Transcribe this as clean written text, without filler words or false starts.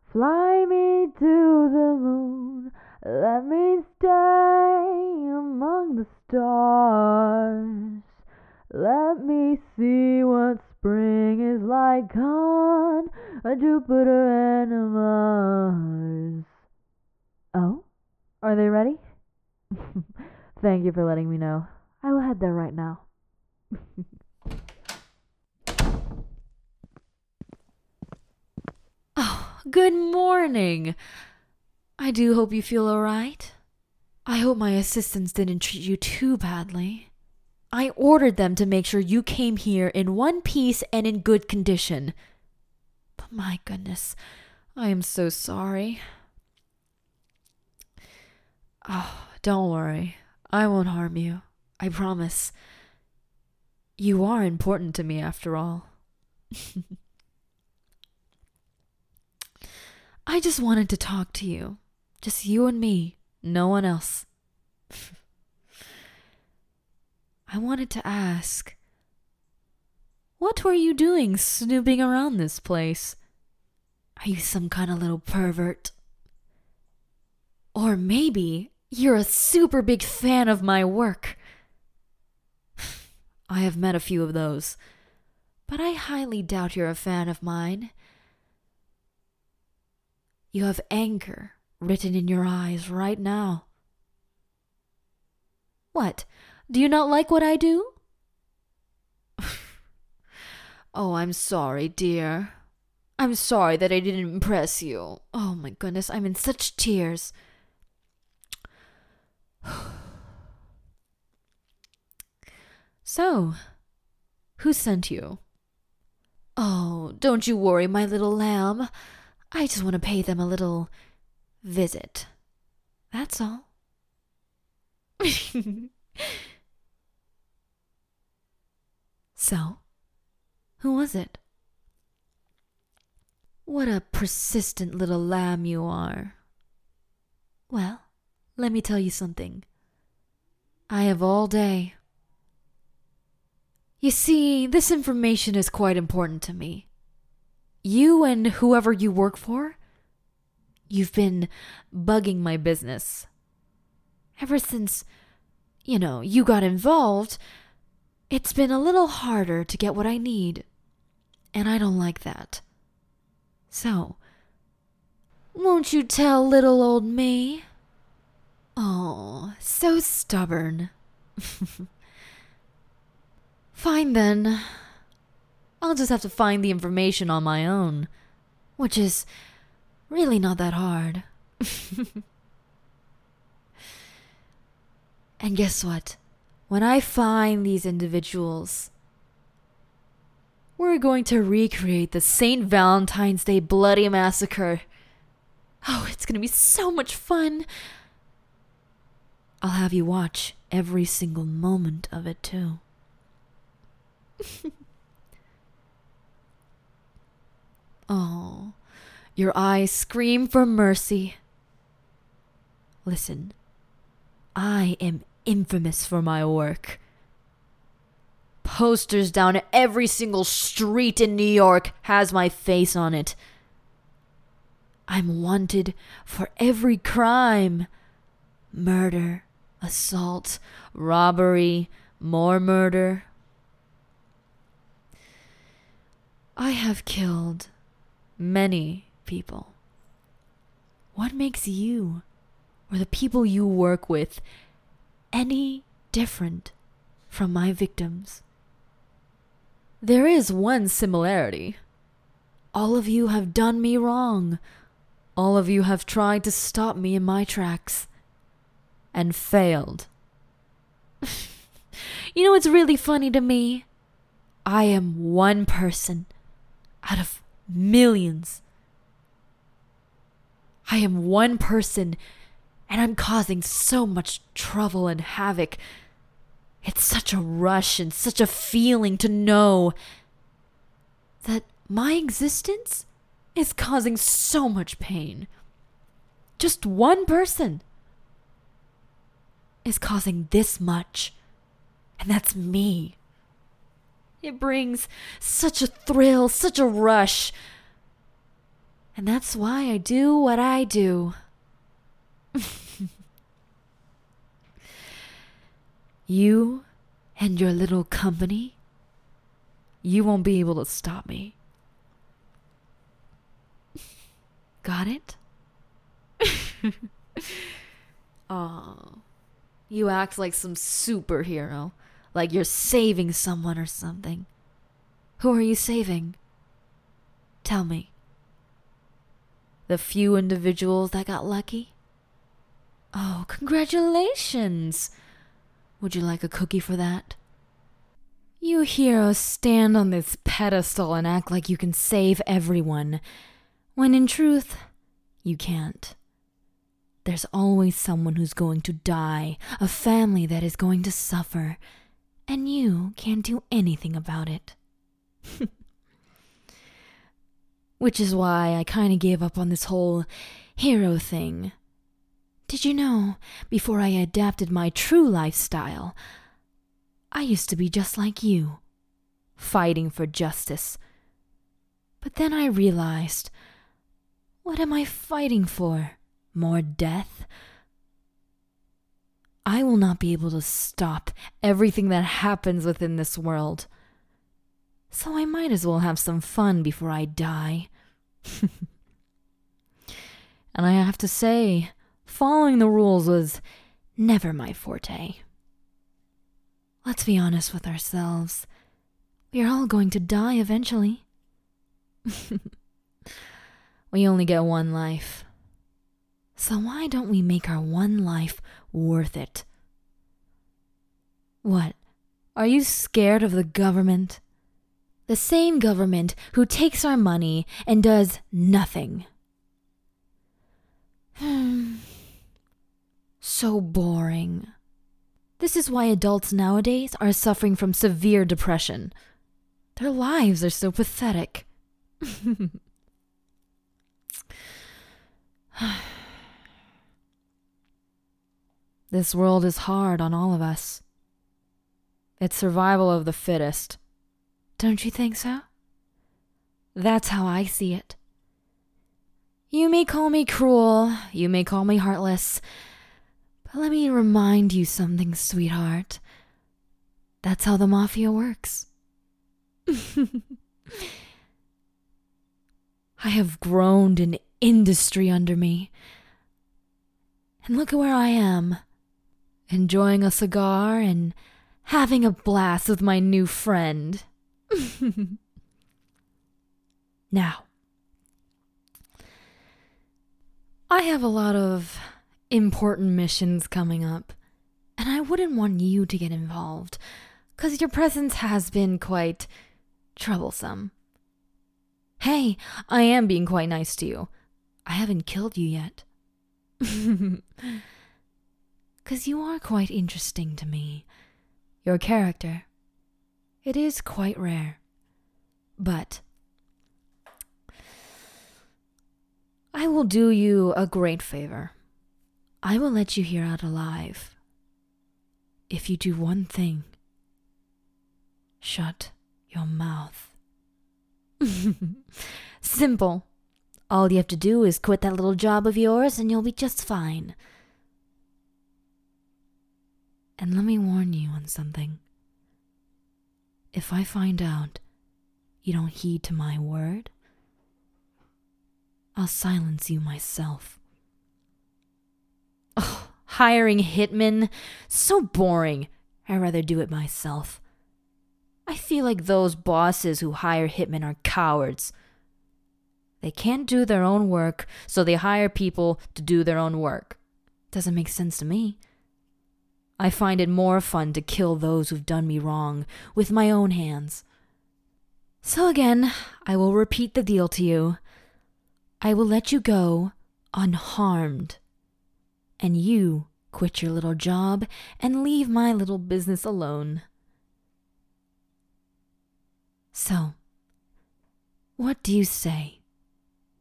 Fly me to the moon, let me stay among the stars. Let me see what spring is like on a Jupiter and a Mars. Oh, are they ready? Thank you for letting me know. I will head there right now. Oh, good morning. I do hope you feel alright. I hope my assistants didn't treat you too badly. I ordered them to make sure you came here in one piece and in good condition. But my goodness, I am so sorry. Oh, don't worry. I won't harm you. I promise. You are important to me after all. I just wanted to talk to you. Just you and me. No one else. I wanted to ask, what were you doing snooping around this place? Are you some kind of little pervert? Or maybe you're a super big fan of my work. I have met a few of those, but I highly doubt you're a fan of mine. You have anger written in your eyes right now. What? Do you not like what I do? Oh, I'm sorry, dear. I'm sorry that I didn't impress you. Oh my goodness, I'm in such tears. So, who sent you? Oh, don't you worry, my little lamb. I just want to pay them a little visit. That's all. So, who was it? What a persistent little lamb you are. Well, let me tell you something. I have all day. You see, this information is quite important to me. You and whoever you work for, you've been bugging my business. Ever since, you got involved, it's been a little harder to get what I need. And I don't like that. So, won't you tell little old me? Oh, so stubborn. Fine then. I'll just have to find the information on my own, which is really not that hard. And guess what? When I find these individuals, we're going to recreate the St. Valentine's Day bloody massacre. Oh, it's going to be so much fun. I'll have you watch every single moment of it, too. Oh, your eyes scream for mercy. Listen, I am infamous for my work. Posters down every single street in New York has my face on it. I'm wanted for every crime. Murder, assault, robbery, more murder. I have killed many people. What makes you, or the people you work with, any different from my victims? There is one similarity. All of you have done me wrong. All of you have tried to stop me in my tracks. And failed. You know what's really funny to me? I am one person out of millions. I am one person, and I'm causing so much trouble and havoc. It's such a rush and such a feeling to know that my existence is causing so much pain. Just one person is causing this much, and that's me. It brings such a thrill, such a rush. And that's why I do what I do. You and your little company, you won't be able to stop me. Got it? Oh, you act like some superhero, like you're saving someone or something. Who are you saving? Tell me. The few individuals that got lucky? Oh, congratulations! Would you like a cookie for that? You heroes stand on this pedestal and act like you can save everyone, when in truth, you can't. There's always someone who's going to die, a family that is going to suffer, and you can't do anything about it. Which is why I kind of gave up on this whole hero thing. Did you know, before I adapted my true lifestyle, I used to be just like you, fighting for justice. But then I realized, what am I fighting for? More death? I will not be able to stop everything that happens within this world. So I might as well have some fun before I die. And I have to say, following the rules was never my forte. Let's be honest with ourselves. We are all going to die eventually. We only get one life. So why don't we make our one life worth it? What? Are you scared of the government? The same government who takes our money and does nothing. So boring. This is why adults nowadays are suffering from severe depression. Their lives are so pathetic. This world is hard on all of us. It's survival of the fittest. Don't you think so? That's how I see it. You may call me cruel, you may call me heartless, but let me remind you something, sweetheart. That's how the mafia works. I have grown an industry under me. And look at where I am, enjoying a cigar and having a blast with my new friend. Now, I have a lot of important missions coming up, and I wouldn't want you to get involved, because your presence has been quite troublesome. Hey, I am being quite nice to you. I haven't killed you yet. 'Cause you are quite interesting to me. Your character. It is quite rare. But I will do you a great favor. I will let you here out alive. If you do one thing. Shut your mouth. Simple. All you have to do is quit that little job of yours and you'll be just fine. And let me warn you on something. If I find out you don't heed to my word, I'll silence you myself. Oh, hiring hitmen? So boring. I'd rather do it myself. I feel like those bosses who hire hitmen are cowards. They can't do their own work, so they hire people to do their own work. Doesn't make sense to me. I find it more fun to kill those who've done me wrong with my own hands. So again, I will repeat the deal to you. I will let you go unharmed. And you quit your little job and leave my little business alone. So, what do you say?